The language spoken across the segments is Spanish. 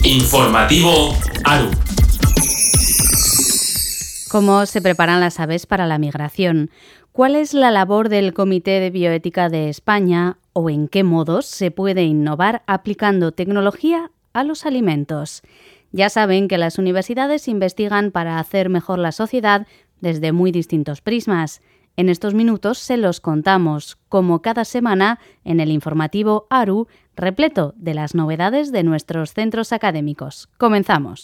Informativo ARU. ¿Cómo se preparan las aves para la migración? ¿Cuál es la labor del Comité de Bioética de España o en qué modos se puede innovar aplicando tecnología a los alimentos? Ya saben que las universidades investigan para hacer mejor la sociedad desde muy distintos prismas. En estos minutos se los contamos, como cada semana, en el informativo ARU, repleto de las novedades de nuestros centros académicos. Comenzamos.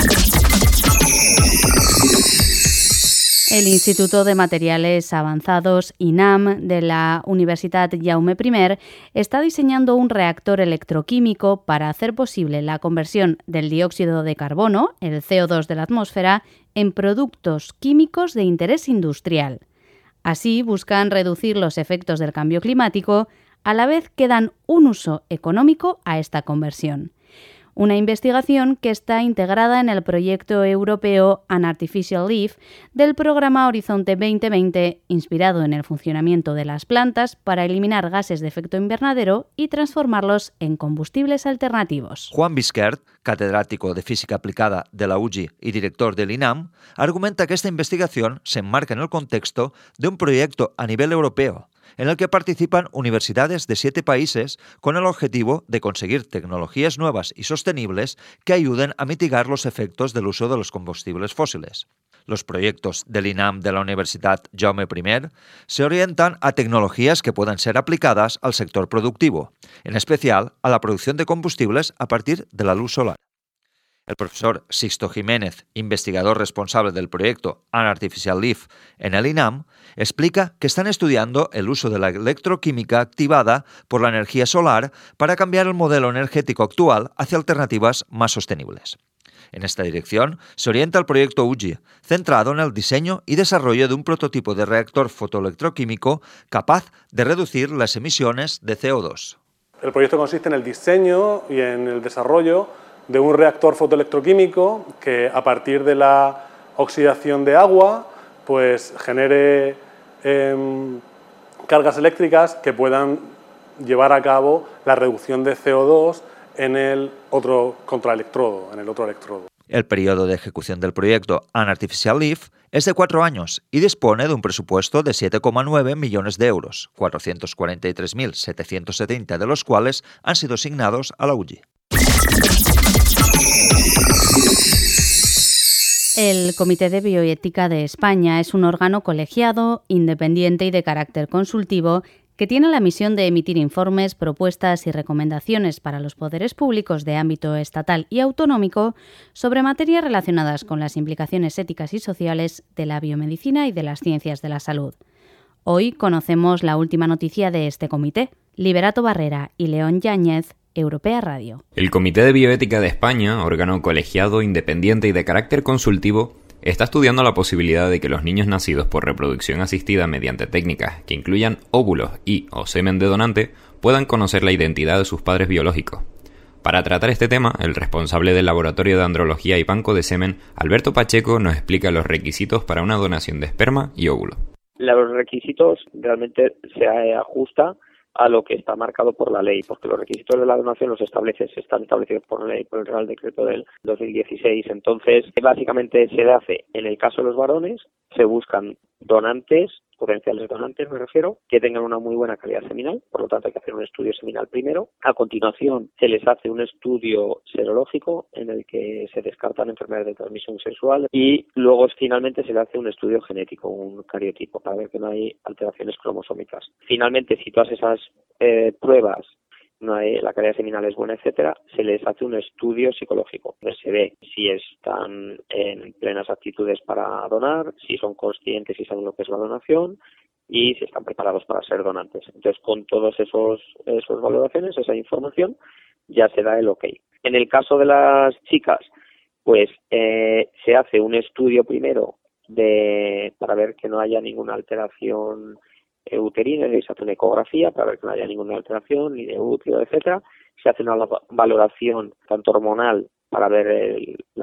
El Instituto de Materiales Avanzados, INAM, de la Universitat Jaume I, está diseñando un reactor electroquímico para hacer posible la conversión del dióxido de carbono, el CO2 de la atmósfera, en productos químicos de interés industrial. Así buscan reducir los efectos del cambio climático, a la vez que dan un uso económico a esta conversión. Una investigación que está integrada en el proyecto europeo An Artificial Leaf del programa Horizonte 2020, inspirado en el funcionamiento de las plantas para eliminar gases de efecto invernadero y transformarlos en combustibles alternativos. Juan Bisquert, catedrático de Física Aplicada de la UGI y director del INAM, argumenta que esta investigación se enmarca en el contexto de un proyecto a nivel europeo, en el que participan universidades de 7 países con el objetivo de conseguir tecnologías nuevas y sostenibles que ayuden a mitigar los efectos del uso de los combustibles fósiles. Los proyectos del INAM de la Universitat Jaume I se orientan a tecnologías que puedan ser aplicadas al sector productivo, en especial a la producción de combustibles a partir de la luz solar. El profesor Sixto Jiménez, investigador responsable del proyecto An Artificial Leaf en el INAM, explica que están estudiando el uso de la electroquímica activada por la energía solar para cambiar el modelo energético actual hacia alternativas más sostenibles. En esta dirección se orienta el proyecto UGI, centrado en el diseño y desarrollo de un prototipo de reactor fotoelectroquímico capaz de reducir las emisiones de CO2. El proyecto consiste en el diseño y en el desarrollo de un reactor fotoelectroquímico que, a partir de la oxidación de agua, pues genere cargas eléctricas que puedan llevar a cabo la reducción de CO2 en el otro contraelectrodo, en el otro electrodo. El periodo de ejecución del proyecto An Artificial Leaf es de 4 años y dispone de un presupuesto de 7,9 millones de euros, 443.770 de los cuales han sido asignados a la UGI. El Comité de Bioética de España es un órgano colegiado, independiente y de carácter consultivo que tiene la misión de emitir informes, propuestas y recomendaciones para los poderes públicos de ámbito estatal y autonómico sobre materias relacionadas con las implicaciones éticas y sociales de la biomedicina y de las ciencias de la salud. Hoy conocemos la última noticia de este comité. Liberato Barrera y León Yáñez, Europea Radio. El Comité de Bioética de España, órgano colegiado, independiente y de carácter consultivo, está estudiando la posibilidad de que los niños nacidos por reproducción asistida mediante técnicas que incluyan óvulos y/o semen de donante puedan conocer la identidad de sus padres biológicos. Para tratar este tema, el responsable del Laboratorio de Andrología y Banco de Semen, Alberto Pacheco, nos explica los requisitos para una donación de esperma y óvulo. Los requisitos realmente se ajusta a lo que está marcado por la ley, porque los requisitos de la donación están establecidos por la ley, por el Real Decreto del 2016. Entonces, básicamente se hace, en el caso de los varones, se buscan donantes, potenciales donantes me refiero, que tengan una muy buena calidad seminal, por lo tanto hay que hacer un estudio seminal primero. A continuación se les hace un estudio serológico en el que se descartan enfermedades de transmisión sexual y luego finalmente se le hace un estudio genético, un cariotipo, para ver que no hay alteraciones cromosómicas. Finalmente, si todas esas pruebas, no hay, la calidad seminal es buena, etcétera, se les hace un estudio psicológico, donde se ve si están en plenas aptitudes para donar, si son conscientes y saben lo que es la donación y si están preparados para ser donantes. Entonces, con todos esos valoraciones, esa información, ya se da el OK. En el caso de las chicas, pues se hace un estudio primero para ver que no haya ninguna alteración uterina, y se hace una ecografía para ver que no haya ninguna alteración, ni de útero, etcétera. Se hace una valoración tanto hormonal para ver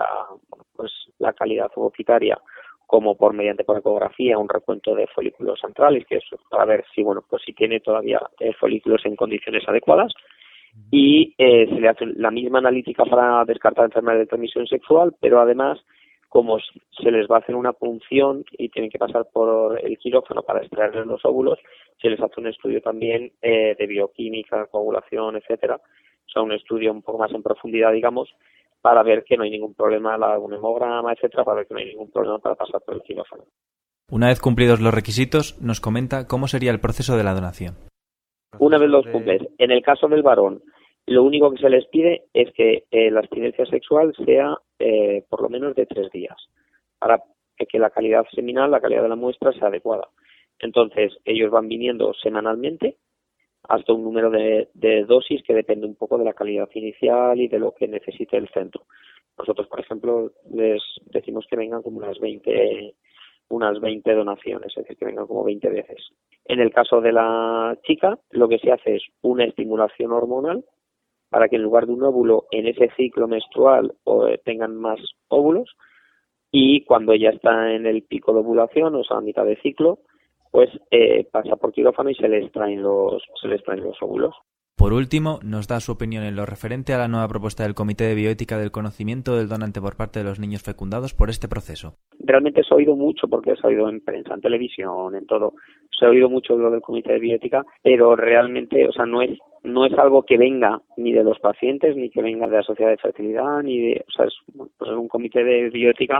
la calidad ovocitaria, como mediante ecografía un recuento de folículos centrales, que es para ver si si tiene todavía folículos en condiciones adecuadas. y se le hace la misma analítica para descartar enfermedades de transmisión sexual, pero además, como se les va a hacer una punción y tienen que pasar por el quirófano para extraer los óvulos, se les hace un estudio también de bioquímica, coagulación, etcétera, o sea, un estudio un poco más en profundidad, digamos, para ver que no hay ningún problema, un hemograma, etcétera, para ver que no hay ningún problema para pasar por el quirófano. Una vez cumplidos los requisitos, nos comenta cómo sería el proceso de la donación. Una vez los cumples, en el caso del varón, lo único que se les pide es que la abstinencia sexual sea por lo menos de 3 días, para que la calidad seminal, la calidad de la muestra sea adecuada. Entonces, ellos van viniendo semanalmente hasta un número de dosis que depende un poco de la calidad inicial y de lo que necesite el centro. Nosotros, por ejemplo, les decimos que vengan como unas 20 donaciones, es decir, que vengan como 20 veces. En el caso de la chica, lo que se hace es una estimulación hormonal para que en lugar de un óvulo en ese ciclo menstrual tengan más óvulos, y cuando ella está en el pico de ovulación, o sea, a mitad de ciclo, pues pasa por quirófano y se le extraen los óvulos. Por último, nos da su opinión en lo referente a la nueva propuesta del Comité de Bioética del conocimiento del donante por parte de los niños fecundados por este proceso. Realmente se ha oído mucho, porque se ha oído en prensa, en televisión, en todo. Se ha oído mucho lo del Comité de Bioética, pero realmente, o sea, no es algo que venga ni de los pacientes, ni que venga de la sociedad de fertilidad, o sea, es un comité de bioética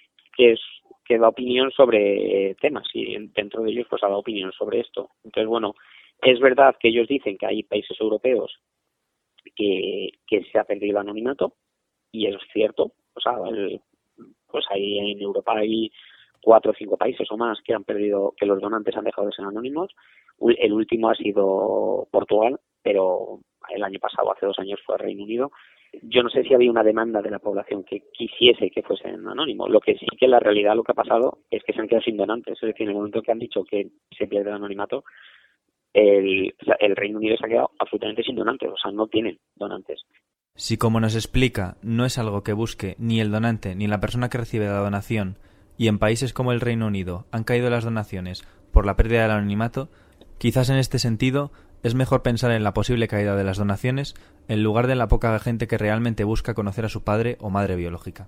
que da opinión sobre temas, y dentro de ellos pues ha dado opinión sobre esto. Entonces, bueno, es verdad que ellos dicen que hay países europeos que se ha perdido el anonimato, y es cierto. O sea, pues ahí en Europa hay 4 o 5 países o más que han perdido, que los donantes han dejado de ser anónimos. El último ha sido Portugal, pero el año pasado, hace 2 años, fue Reino Unido. Yo no sé si había una demanda de la población que quisiese que fuesen anónimos. Lo que sí, que en la realidad lo que ha pasado es que se han quedado sin donantes. Es decir, en el momento que han dicho que se pierde el anonimato, el Reino Unido se ha quedado absolutamente sin donantes, o sea, no tienen donantes. Si, como nos explica, no es algo que busque ni el donante ni la persona que recibe la donación, y en países como el Reino Unido han caído las donaciones por la pérdida del anonimato, quizás en este sentido es mejor pensar en la posible caída de las donaciones en lugar de la poca gente que realmente busca conocer a su padre o madre biológica.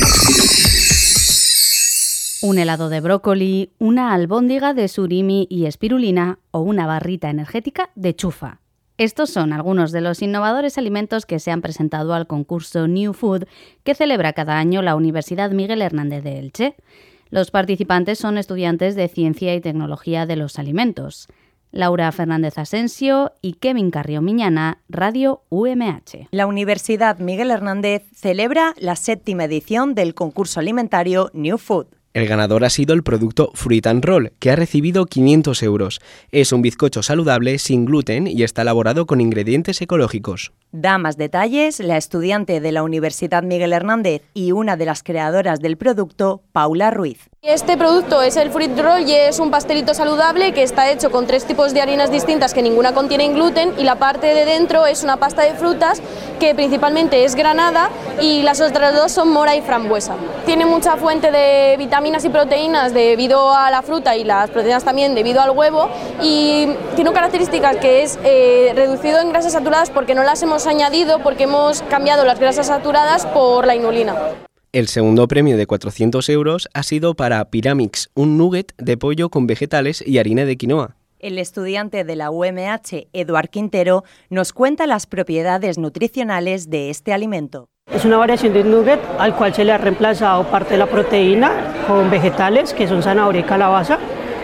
Un helado de brócoli, una albóndiga de surimi y espirulina o una barrita energética de chufa. Estos son algunos de los innovadores alimentos que se han presentado al concurso New Food que celebra cada año la Universidad Miguel Hernández de Elche. Los participantes son estudiantes de Ciencia y Tecnología de los Alimentos. Laura Fernández Asensio y Kevin Carrió Miñana, Radio UMH. La Universidad Miguel Hernández celebra la 7ª edición del concurso alimentario New Food. El ganador ha sido el producto Fruit and Roll, que ha recibido 500 euros. Es un bizcocho saludable, sin gluten y está elaborado con ingredientes ecológicos. Da más detalles la estudiante de la Universidad Miguel Hernández y una de las creadoras del producto, Paula Ruiz. Este producto es el Fruit Roll y es un pastelito saludable que está hecho con 3 tipos de harinas distintas que ninguna contienen gluten, y la parte de dentro es una pasta de frutas que principalmente es granada y las otras 2 son mora y frambuesa. Tiene mucha fuente de vitaminas y proteínas debido a la fruta y las proteínas también debido al huevo, y tiene características que es reducido en grasas saturadas porque no las hemos añadido, porque hemos cambiado las grasas saturadas por la inulina. El segundo premio de 400 euros ha sido para Pyramix, un nugget de pollo con vegetales y harina de quinoa. El estudiante de la UMH, Eduard Quintero, nos cuenta las propiedades nutricionales de este alimento. Es una variación de un nugget al cual se le ha reemplazado parte de la proteína con vegetales, que son zanahoria y calabaza,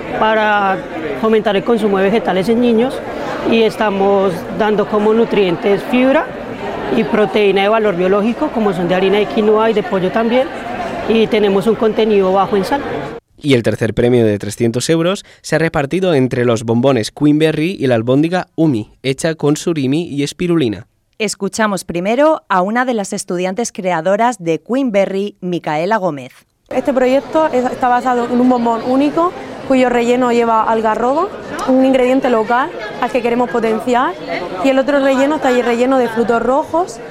para fomentar el consumo de vegetales en niños, y estamos dando como nutrientes fibra y proteína de valor biológico, como son de harina de quinoa y de pollo también, y tenemos un contenido bajo en sal. Y el tercer premio de 300 euros se ha repartido entre los bombones Queenberry y la albóndiga Umi, hecha con surimi y espirulina. Escuchamos primero a una de las estudiantes creadoras de Queenberry, Micaela Gómez. Este proyecto está basado en un bombón único cuyo relleno lleva algarroba, un ingrediente local al que queremos potenciar, y el otro relleno está relleno de frutos rojos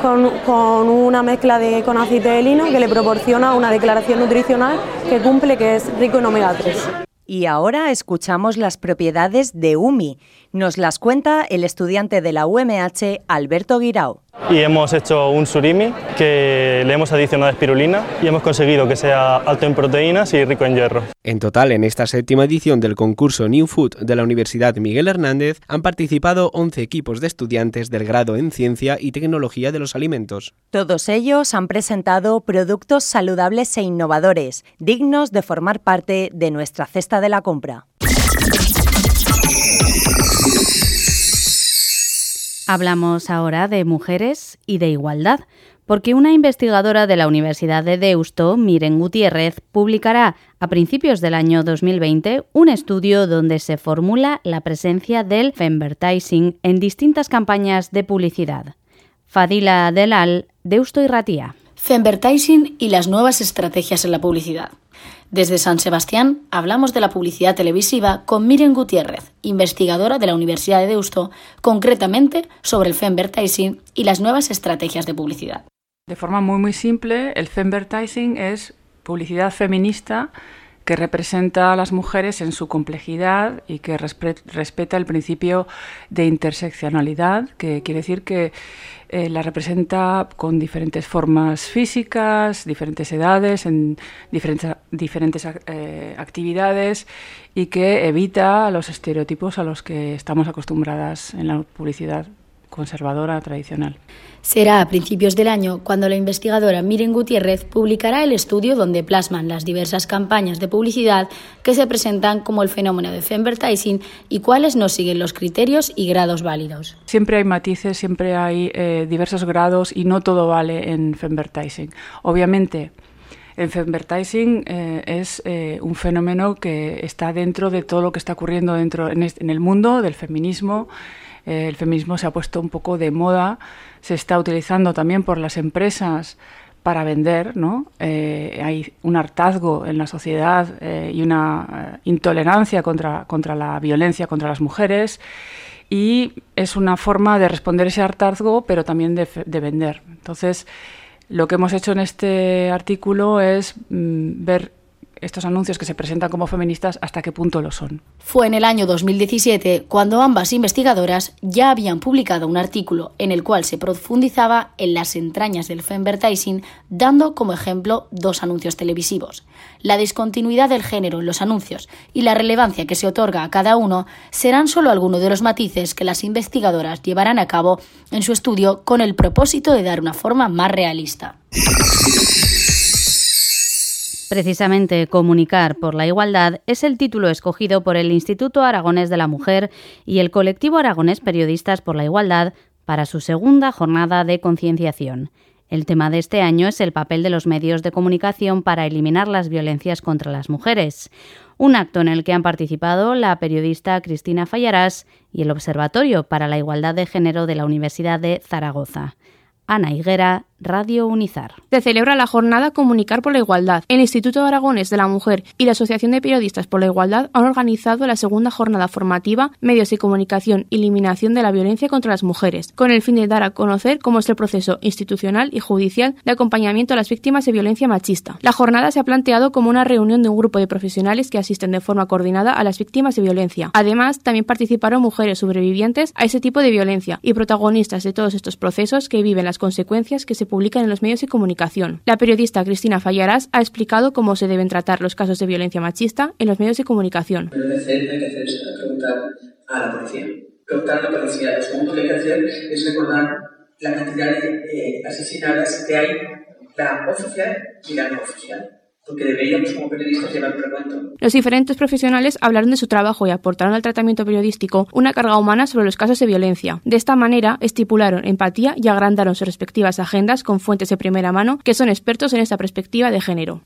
con una mezcla con aceite de lino que le proporciona una declaración nutricional que cumple, que es rico en omega 3. Y ahora escuchamos las propiedades de Umi, Nos las cuenta el estudiante de la UMH, Alberto Guirao. Y hemos hecho un surimi que le hemos adicionado espirulina y hemos conseguido que sea alto en proteínas y rico en hierro. En total, en esta 7ª edición del concurso New Food de la Universidad Miguel Hernández han participado 11 equipos de estudiantes del grado en Ciencia y Tecnología de los Alimentos. Todos ellos han presentado productos saludables e innovadores, dignos de formar parte de nuestra cesta de la compra. Hablamos ahora de mujeres y de igualdad, porque una investigadora de la Universidad de Deusto, Miren Gutiérrez, publicará a principios del año 2020 un estudio donde se formula la presencia del femvertising en distintas campañas de publicidad. Fadila Delal, Deusto Irratia. Femvertising y las nuevas estrategias en la publicidad. Desde San Sebastián hablamos de la publicidad televisiva con Miren Gutiérrez, investigadora de la Universidad de Deusto, concretamente sobre el femvertising y las nuevas estrategias de publicidad. De forma muy simple, el femvertising es publicidad feminista que representa a las mujeres en su complejidad y que respeta el principio de interseccionalidad, que quiere decir que la representa con diferentes formas físicas, diferentes edades, en diferentes actividades y que evita los estereotipos a los que estamos acostumbradas en la publicidad conservadora tradicional. Será a principios del año cuando la investigadora Miren Gutiérrez publicará el estudio donde plasman las diversas campañas de publicidad que se presentan como el fenómeno de femvertising y cuáles no siguen los criterios y grados válidos. Siempre hay matices, siempre hay diversos grados y no todo vale en femvertising. Obviamente, el femvertising es un fenómeno que está dentro de todo lo que está ocurriendo en el mundo del feminismo. El feminismo se ha puesto un poco de moda, se está utilizando también por las empresas para vender, ¿no? Hay un hartazgo en la sociedad y una intolerancia contra la violencia contra las mujeres y es una forma de responder ese hartazgo, pero también de vender. Entonces, lo que hemos hecho en este artículo es ver estos anuncios que se presentan como feministas, hasta qué punto lo son. Fue en el año 2017 cuando ambas investigadoras ya habían publicado un artículo en el cual se profundizaba en las entrañas del femvertising, dando como ejemplo 2 anuncios televisivos. La discontinuidad del género en los anuncios y la relevancia que se otorga a cada uno serán solo algunos de los matices que las investigadoras llevarán a cabo en su estudio con el propósito de dar una forma más realista. Precisamente Comunicar por la Igualdad es el título escogido por el Instituto Aragonés de la Mujer y el Colectivo Aragonés Periodistas por la Igualdad para su segunda jornada de concienciación. El tema de este año es el papel de los medios de comunicación para eliminar las violencias contra las mujeres. Un acto en el que han participado la periodista Cristina Fallarás y el Observatorio para la Igualdad de Género de la Universidad de Zaragoza. Ana Higuera, Radio Unizar. Se celebra la jornada Comunicar por la Igualdad. El Instituto Aragonés de la Mujer y la Asociación de Periodistas por la Igualdad han organizado la segunda jornada formativa Medios de Comunicación y Eliminación de la Violencia contra las Mujeres, con el fin de dar a conocer cómo es el proceso institucional y judicial de acompañamiento a las víctimas de violencia machista. La jornada se ha planteado como una reunión de un grupo de profesionales que asisten de forma coordinada a las víctimas de violencia. Además, también participaron mujeres sobrevivientes a ese tipo de violencia y protagonistas de todos estos procesos que viven las consecuencias que se publican en los medios de comunicación. La periodista Cristina Fallarás ha explicado cómo se deben tratar los casos de violencia machista en los medios de comunicación. Lo que hay que hacer es preguntar a la policía. Preguntar a la policía. Lo segundo que hay que hacer es recordar la cantidad de asesinadas que hay, la oficial y la no oficial. Porque deberíamos como periodistas llevar un recuento. Los diferentes profesionales hablaron de su trabajo y aportaron al tratamiento periodístico una carga humana sobre los casos de violencia. De esta manera, estipularon empatía y agrandaron sus respectivas agendas con fuentes de primera mano que son expertos en esta perspectiva de género.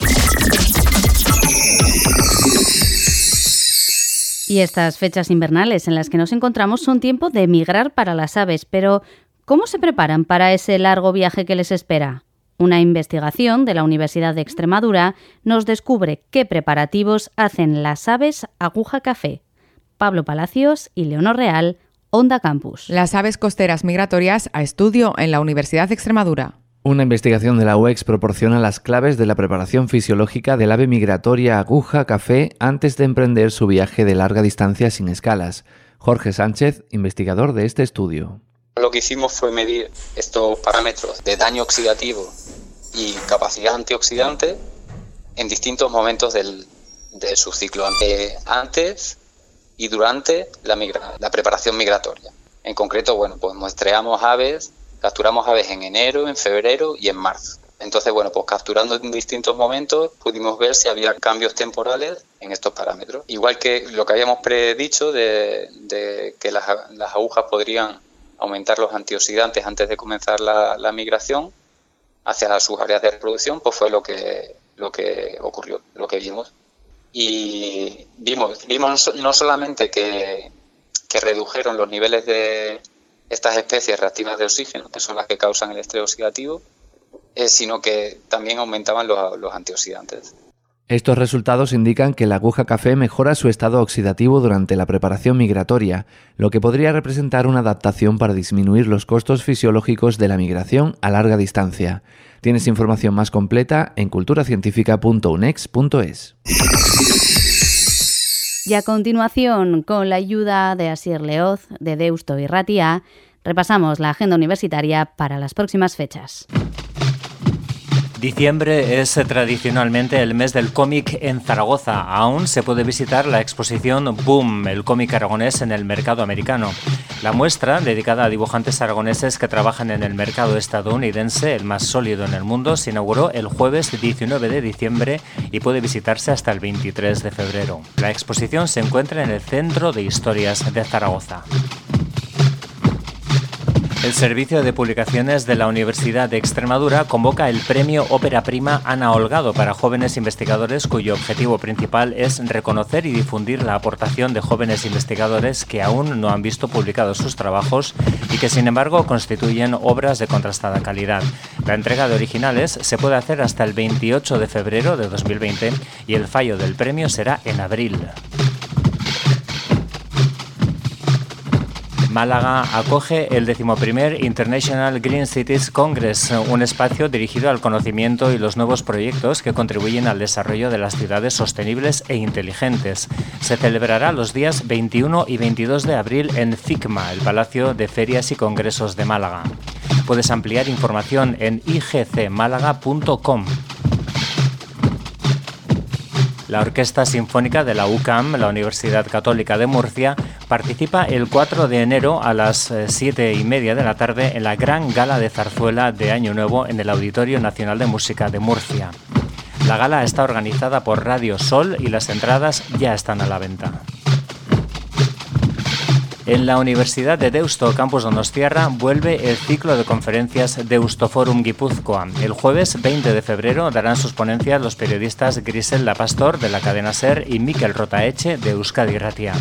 Y estas fechas invernales en las que nos encontramos son tiempo de migrar para las aves, pero ¿cómo se preparan para ese largo viaje que les espera? Una investigación de la Universidad de Extremadura nos descubre qué preparativos hacen las aves aguja café. Pablo Palacios y Leonor Real, Onda Campus. Las aves costeras migratorias a estudio en la Universidad de Extremadura. Una investigación de la UEX proporciona las claves de la preparación fisiológica del ave migratoria aguja café antes de emprender su viaje de larga distancia sin escalas. Jorge Sánchez, investigador de este estudio. Lo que hicimos fue medir estos parámetros de daño oxidativo y capacidad antioxidante en distintos momentos de su ciclo, antes y durante la preparación migratoria. En concreto, pues muestreamos aves, capturamos aves en enero, en febrero y en marzo. Entonces, pues capturando en distintos momentos pudimos ver si había cambios temporales en estos parámetros. Igual que lo que habíamos predicho de que las agujas podrían aumentar los antioxidantes antes de comenzar la migración hacia sus áreas de reproducción, pues fue lo que ocurrió, lo que vimos. Y vimos no solamente que redujeron los niveles de estas especies reactivas de oxígeno, que son las que causan el estrés oxidativo, sino que también aumentaban los antioxidantes. Estos resultados indican que la aguja café mejora su estado oxidativo durante la preparación migratoria, lo que podría representar una adaptación para disminuir los costos fisiológicos de la migración a larga distancia. Tienes información más completa en culturacientífica.unex.es. Y a continuación, con la ayuda de Asier Leoz, de Deusto y Ratia, repasamos la agenda universitaria para las próximas fechas. Diciembre es tradicionalmente el mes del cómic en Zaragoza. Aún se puede visitar la exposición Boom, el cómic aragonés en el mercado americano. La muestra, dedicada a dibujantes aragoneses que trabajan en el mercado estadounidense, el más sólido en el mundo, se inauguró el jueves 19 de diciembre y puede visitarse hasta el 23 de febrero. La exposición se encuentra en el Centro de Historias de Zaragoza. El Servicio de Publicaciones de la Universidad de Extremadura convoca el Premio Ópera Prima Ana Holgado para jóvenes investigadores cuyo objetivo principal es reconocer y difundir la aportación de jóvenes investigadores que aún no han visto publicados sus trabajos y que sin embargo constituyen obras de contrastada calidad. La entrega de originales se puede hacer hasta el 28 de febrero de 2020 y el fallo del premio será en abril. Málaga acoge el 11º International Green Cities Congress, un espacio dirigido al conocimiento y los nuevos proyectos que contribuyen al desarrollo de las ciudades sostenibles e inteligentes. Se celebrará los días 21 y 22 de abril en FICMA, el Palacio de Ferias y Congresos de Málaga. Puedes ampliar información en igcmálaga.com. La Orquesta Sinfónica de la UCAM, la Universidad Católica de Murcia, participa el 4 de enero a las 7:30 de la tarde en la gran gala de zarzuela de Año Nuevo en el Auditorio Nacional de Música de Murcia. La gala está organizada por Radio Sol y las entradas ya están a la venta. En la Universidad de Deusto, Campus Donostiarra, vuelve el ciclo de conferencias Deustoforum Guipúzcoa. El jueves 20 de febrero darán sus ponencias los periodistas Griselda Pastor, de la cadena SER, y Mikel Rotaeche, de Euskadi Irratia.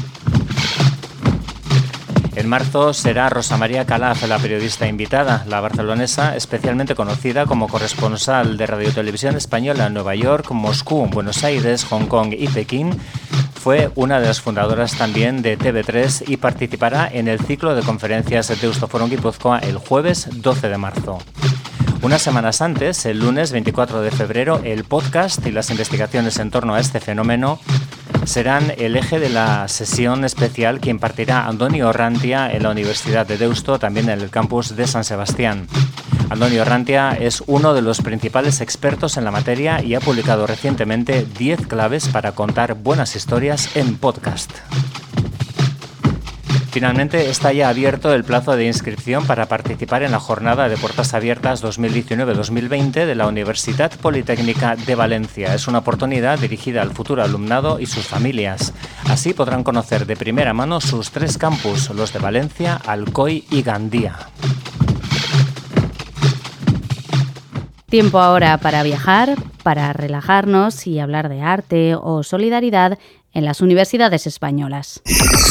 En marzo será Rosa María Calaf la periodista invitada. La barcelonesa, especialmente conocida como corresponsal de Radio Televisión Española en Nueva York, Moscú, Buenos Aires, Hong Kong y Pekín, fue una de las fundadoras también de TV3 y participará en el ciclo de conferencias de Deustoforum Guipúzcoa el jueves 12 de marzo. Unas semanas antes, el lunes 24 de febrero, el podcast y las investigaciones en torno a este fenómeno serán el eje de la sesión especial que impartirá Andoni Orrantia en la Universidad de Deusto, también en el campus de San Sebastián. Andoni Orrantia es uno de los principales expertos en la materia y ha publicado recientemente 10 claves para contar buenas historias en podcast. Finalmente está ya abierto el plazo de inscripción para participar en la Jornada de Puertas Abiertas 2019-2020 de la Universitat Politécnica de Valencia. Es una oportunidad dirigida al futuro alumnado y sus familias. Así podrán conocer de primera mano sus 3 campus, los de Valencia, Alcoy y Gandía. Tiempo ahora para viajar, para relajarnos y hablar de arte o solidaridad en las universidades españolas.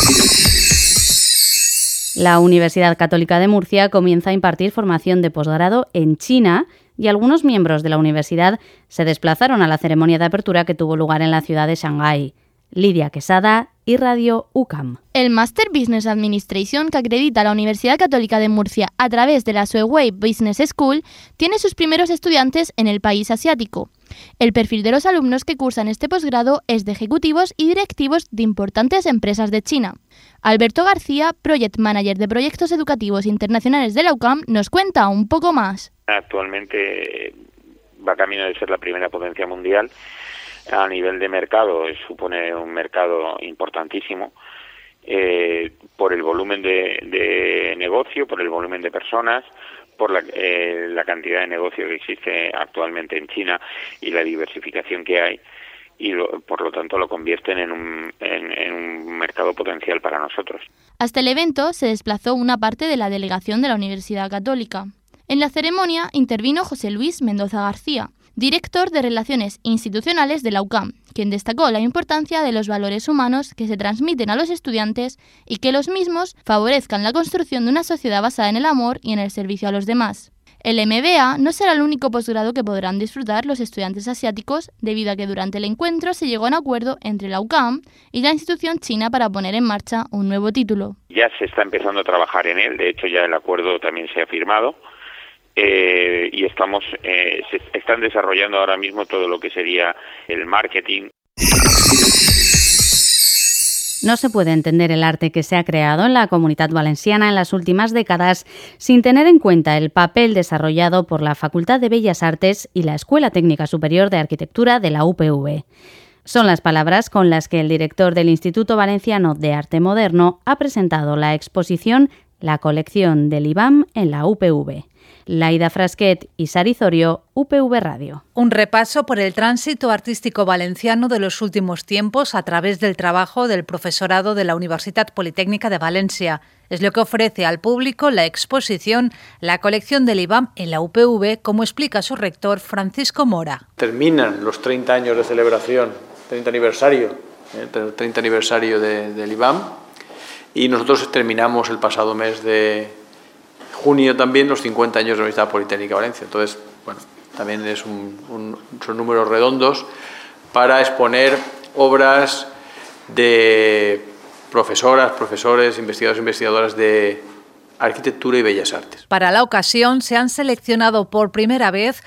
La Universidad Católica de Murcia comienza a impartir formación de posgrado en China y algunos miembros de la universidad se desplazaron a la ceremonia de apertura que tuvo lugar en la ciudad de Shanghái. Lidia Quesada y Radio UCAM. El Master Business Administration que acredita la Universidad Católica de Murcia a través de la Suewei Business School tiene sus primeros estudiantes en el país asiático. El perfil de los alumnos que cursan este posgrado es de ejecutivos y directivos de importantes empresas de China. Alberto García, Project Manager de Proyectos Educativos Internacionales de la UCAM, nos cuenta un poco más. Actualmente va camino de ser la primera potencia mundial. A nivel de mercado, supone un mercado importantísimo por el volumen de negocio, por el volumen de personas, por la cantidad de negocio que existe actualmente en China y la diversificación que hay, y por lo tanto lo convierten en un mercado potencial para nosotros. Hasta el evento se desplazó una parte de la delegación de la Universidad Católica. En la ceremonia intervino José Luis Mendoza García, director de Relaciones Institucionales de la UCAM, quien destacó la importancia de los valores humanos que se transmiten a los estudiantes y que los mismos favorezcan la construcción de una sociedad basada en el amor y en el servicio a los demás. El MBA no será el único posgrado que podrán disfrutar los estudiantes asiáticos, debido a que durante el encuentro se llegó a un acuerdo entre la UCAM y la institución china para poner en marcha un nuevo título. Ya se está empezando a trabajar en él, de hecho ya el acuerdo también se ha firmado. Y se están desarrollando ahora mismo todo lo que sería el marketing. No se puede entender el arte que se ha creado en la Comunitat Valenciana en las últimas décadas sin tener en cuenta el papel desarrollado por la Facultad de Bellas Artes y la Escuela Técnica Superior de Arquitectura de la UPV. Son las palabras con las que el director del Instituto Valenciano de Arte Moderno ha presentado la exposición La colección del IBAM en la UPV. Laida Frasquet y Sari Zorio, UPV Radio. Un repaso por el tránsito artístico valenciano de los últimos tiempos a través del trabajo del profesorado de la Universitat Politécnica de Valencia. Es lo que ofrece al público la exposición La colección del IBAM en la UPV, como explica su rector Francisco Mora. Terminan los 30 años de celebración, 30 aniversario del IBAM, y nosotros terminamos el pasado mes de junio también los 50 años de la Universidad Politécnica de Valencia. Entonces, bueno, también son números redondos para exponer obras de profesoras, profesores, investigadores e investigadoras de arquitectura y bellas artes. Para la ocasión se han seleccionado por primera vez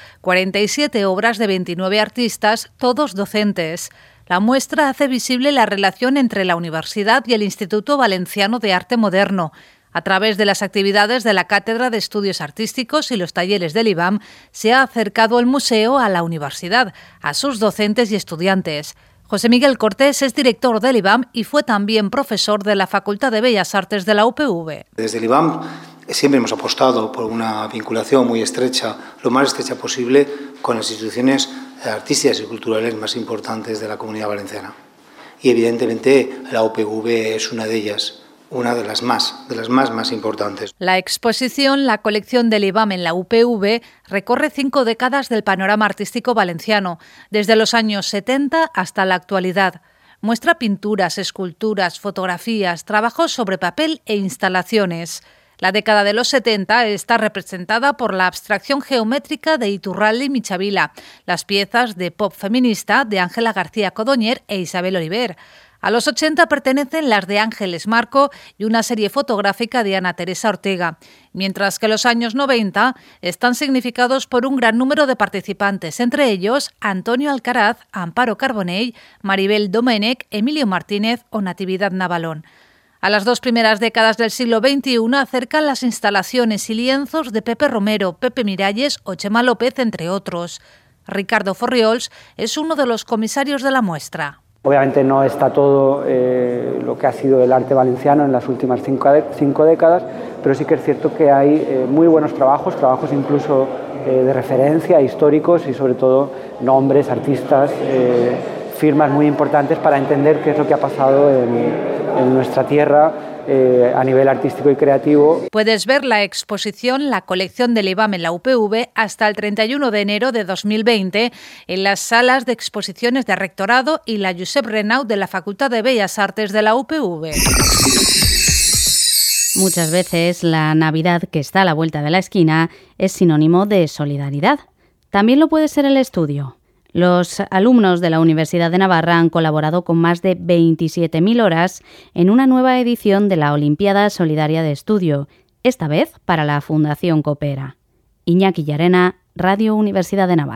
47 obras de 29 artistas, todos docentes. La muestra hace visible la relación entre la universidad y el Instituto Valenciano de Arte Moderno. A través de las actividades de la Cátedra de Estudios Artísticos y los talleres del IBAM, se ha acercado el museo a la universidad, a sus docentes y estudiantes. José Miguel Cortés es director del IBAM y fue también profesor de la Facultad de Bellas Artes de la UPV. Desde el IBAM siempre hemos apostado por una vinculación muy estrecha, lo más estrecha posible, con las instituciones artísticas y culturales más importantes de la Comunidad Valenciana. Y evidentemente la UPV es una de ellas. Una de las más importantes. La exposición La colección del IBAM en la UPV recorre 5 décadas del panorama artístico valenciano, desde los años 70 hasta la actualidad. Muestra pinturas, esculturas, fotografías, trabajos sobre papel e instalaciones. La década de los 70 está representada por la abstracción geométrica de Iturralde y Michavila, las piezas de pop feminista de Ángela García Codonyer e Isabel Oliver. A los 80 pertenecen las de Ángeles Marco y una serie fotográfica de Ana Teresa Ortega, mientras que los años 90 están significados por un gran número de participantes, entre ellos Antonio Alcaraz, Amparo Carbonell, Maribel Domènech, Emilio Martínez o Natividad Navalón. A las 2 primeras décadas del siglo XXI acercan las instalaciones y lienzos de Pepe Romero, Pepe Miralles o Chema López, entre otros. Ricardo Forriols es uno de los comisarios de la muestra. Obviamente no está todo lo que ha sido el arte valenciano en las últimas 5 décadas, pero sí que es cierto que hay muy buenos trabajos incluso de referencia, históricos y sobre todo nombres, artistas, firmas muy importantes para entender qué es lo que ha pasado en nuestra tierra a nivel artístico y creativo. Puedes ver la exposición La colección del IBAM en la UPV hasta el 31 de enero de 2020 en las salas de exposiciones de Rectorado y la Josep Renau de la Facultad de Bellas Artes de la UPV. Muchas veces la Navidad, que está a la vuelta de la esquina, es sinónimo de solidaridad. También lo puede ser el estudio. Los alumnos de la Universidad de Navarra han colaborado con más de 27.000 horas en una nueva edición de la Olimpiada Solidaria de Estudio, esta vez para la Fundación Coopera. Iñaki Llarena, Radio Universidad de Navarra.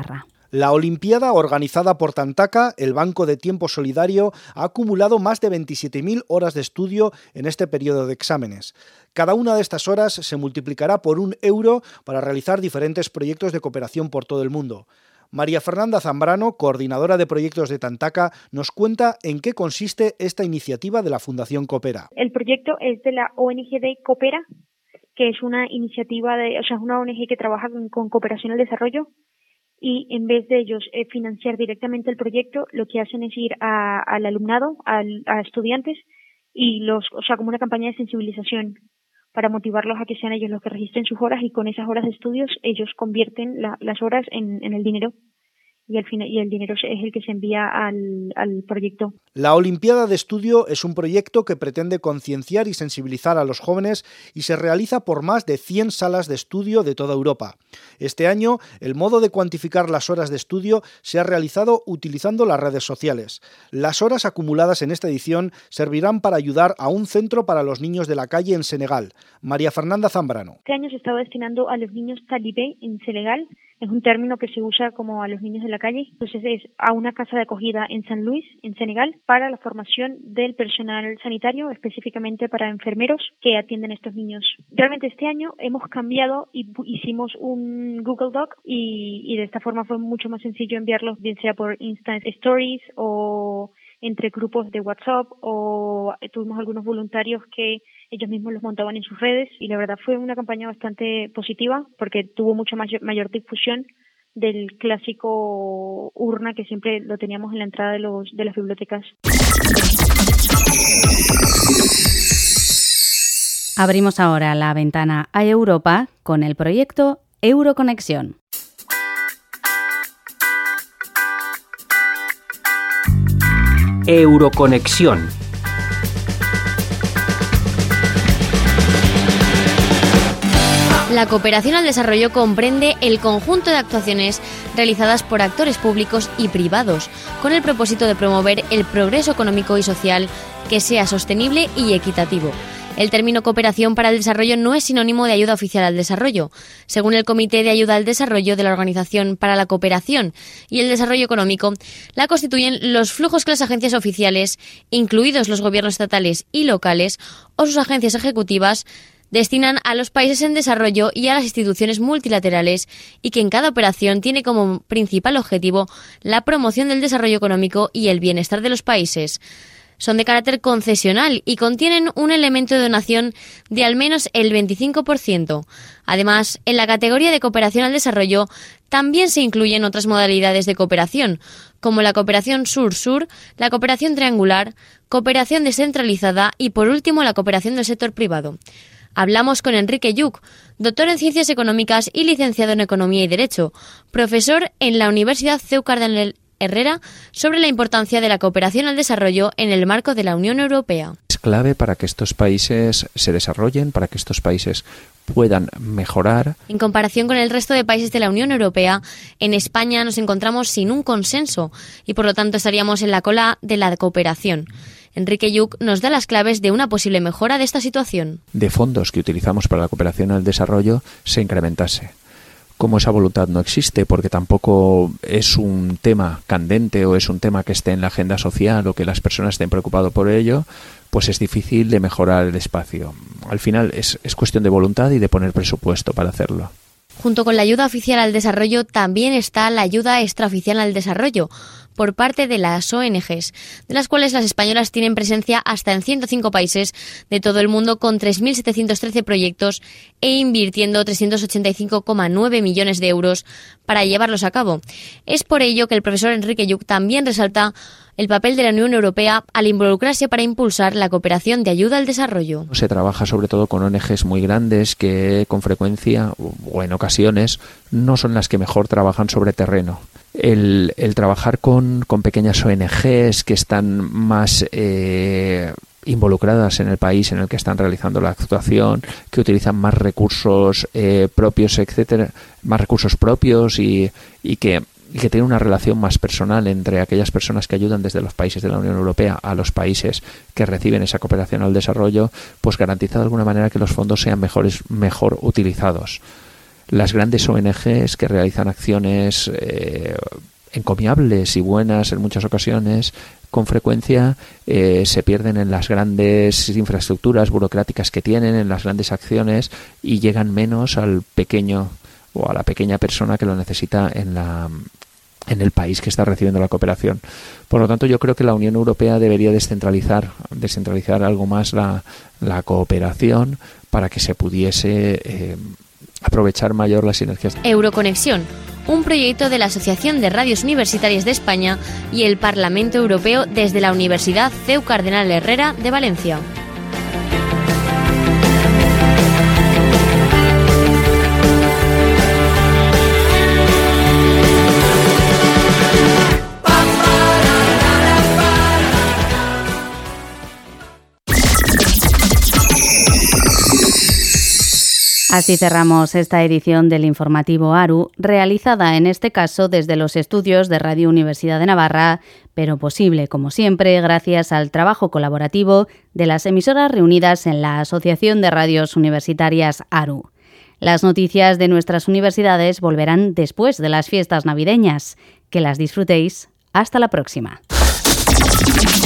La Olimpiada, organizada por Tantaka, el Banco de Tiempo Solidario, ha acumulado más de 27.000 horas de estudio en este periodo de exámenes. Cada una de estas horas se multiplicará por €1 para realizar diferentes proyectos de cooperación por todo el mundo. María Fernanda Zambrano, coordinadora de proyectos de Tantaka, nos cuenta en qué consiste esta iniciativa de la Fundación Coopera. El proyecto es de la ONG de Coopera, que es una iniciativa es una ONG que trabaja con cooperación al desarrollo. Y en vez de ellos financiar directamente el proyecto, lo que hacen es ir al alumnado, a estudiantes, y como una campaña de sensibilización para motivarlos a que sean ellos los que registren sus horas, y con esas horas de estudios ellos convierten las horas en el dinero. Y el dinero es el que se envía al proyecto. La Olimpiada de Estudio es un proyecto que pretende concienciar y sensibilizar a los jóvenes y se realiza por más de 100 salas de estudio de toda Europa. Este año, el modo de cuantificar las horas de estudio se ha realizado utilizando las redes sociales. Las horas acumuladas en esta edición servirán para ayudar a un centro para los niños de la calle en Senegal. María Fernanda Zambrano. Este año se está destinando a los niños talibé en Senegal. Es un término que se usa como a los niños de la calle. Entonces es a una casa de acogida en San Luis, en Senegal, para la formación del personal sanitario, específicamente para enfermeros que atienden a estos niños. Realmente este año hemos cambiado y hicimos un Google Doc y de esta forma fue mucho más sencillo enviarlos, bien sea por Insta Stories o entre grupos de WhatsApp, o tuvimos algunos voluntarios que ellos mismos los montaban en sus redes, y la verdad fue una campaña bastante positiva porque tuvo mucha mayor difusión del clásico urna que siempre lo teníamos en la entrada de las bibliotecas. Abrimos ahora la ventana a Europa con el proyecto Euroconexión. Euroconexión. La cooperación al desarrollo comprende el conjunto de actuaciones realizadas por actores públicos y privados, con el propósito de promover el progreso económico y social que sea sostenible y equitativo. El término cooperación para el desarrollo no es sinónimo de ayuda oficial al desarrollo. Según el Comité de Ayuda al Desarrollo de la Organización para la Cooperación y el Desarrollo Económico, la constituyen los flujos que las agencias oficiales, incluidos los gobiernos estatales y locales, o sus agencias ejecutivas, destinan a los países en desarrollo y a las instituciones multilaterales, y que en cada operación tiene como principal objetivo la promoción del desarrollo económico y el bienestar de los países. Son de carácter concesional y contienen un elemento de donación de al menos el 25%. Además, en la categoría de cooperación al desarrollo también se incluyen otras modalidades de cooperación, como la cooperación sur-sur, la cooperación triangular, cooperación descentralizada y, por último, la cooperación del sector privado. Hablamos con Enrique Lluch, doctor en Ciencias Económicas y licenciado en Economía y Derecho, profesor en la Universidad CEU Cardenal Herrera, sobre la importancia de la cooperación al desarrollo en el marco de la Unión Europea. Es clave para que estos países se desarrollen, para que estos países puedan mejorar. En comparación con el resto de países de la Unión Europea, en España nos encontramos sin un consenso y por lo tanto estaríamos en la cola de la cooperación. Enrique Lluch nos da las claves de una posible mejora de esta situación. De fondos que utilizamos para la cooperación al desarrollo se incrementase. Como esa voluntad no existe, porque tampoco es un tema candente o es un tema que esté en la agenda social o que las personas estén preocupadas por ello, pues es difícil de mejorar el espacio. Al final es cuestión de voluntad y de poner presupuesto para hacerlo. Junto con la ayuda oficial al desarrollo también está la ayuda extraoficial al desarrollo por parte de las ONGs, de las cuales las españolas tienen presencia hasta en 105 países de todo el mundo, con 3.713 proyectos e invirtiendo 385,9 millones de euros para llevarlos a cabo. Es por ello que el profesor Enrique Lluch también resalta el papel de la Unión Europea al involucrarse para impulsar la cooperación de ayuda al desarrollo. Se trabaja sobre todo con ONGs muy grandes que con frecuencia o en ocasiones no son las que mejor trabajan sobre terreno. El trabajar con pequeñas ONGs que están más involucradas en el país en el que están realizando la actuación, que utilizan más recursos propios, etcétera, más recursos propios y que tiene una relación más personal entre aquellas personas que ayudan desde los países de la Unión Europea a los países que reciben esa cooperación al desarrollo, pues garantiza de alguna manera que los fondos sean mejor utilizados. las grandes ONGs que realizan acciones encomiables y buenas en muchas ocasiones, con frecuencia se pierden en las grandes infraestructuras burocráticas que tienen, en las grandes acciones, y llegan menos al pequeño o a la pequeña persona que lo necesita en el país que está recibiendo la cooperación. Por lo tanto, yo creo que la Unión Europea debería descentralizar algo más la cooperación para que se pudiese aprovechar mayor las sinergias. Euroconexión, un proyecto de la Asociación de Radios Universitarias de España y el Parlamento Europeo desde la Universidad CEU Cardenal Herrera de Valencia. Así cerramos esta edición del informativo ARU, realizada en este caso desde los estudios de Radio Universidad de Navarra, pero posible, como siempre, gracias al trabajo colaborativo de las emisoras reunidas en la Asociación de Radios Universitarias ARU. Las noticias de nuestras universidades volverán después de las fiestas navideñas. Que las disfrutéis. Hasta la próxima.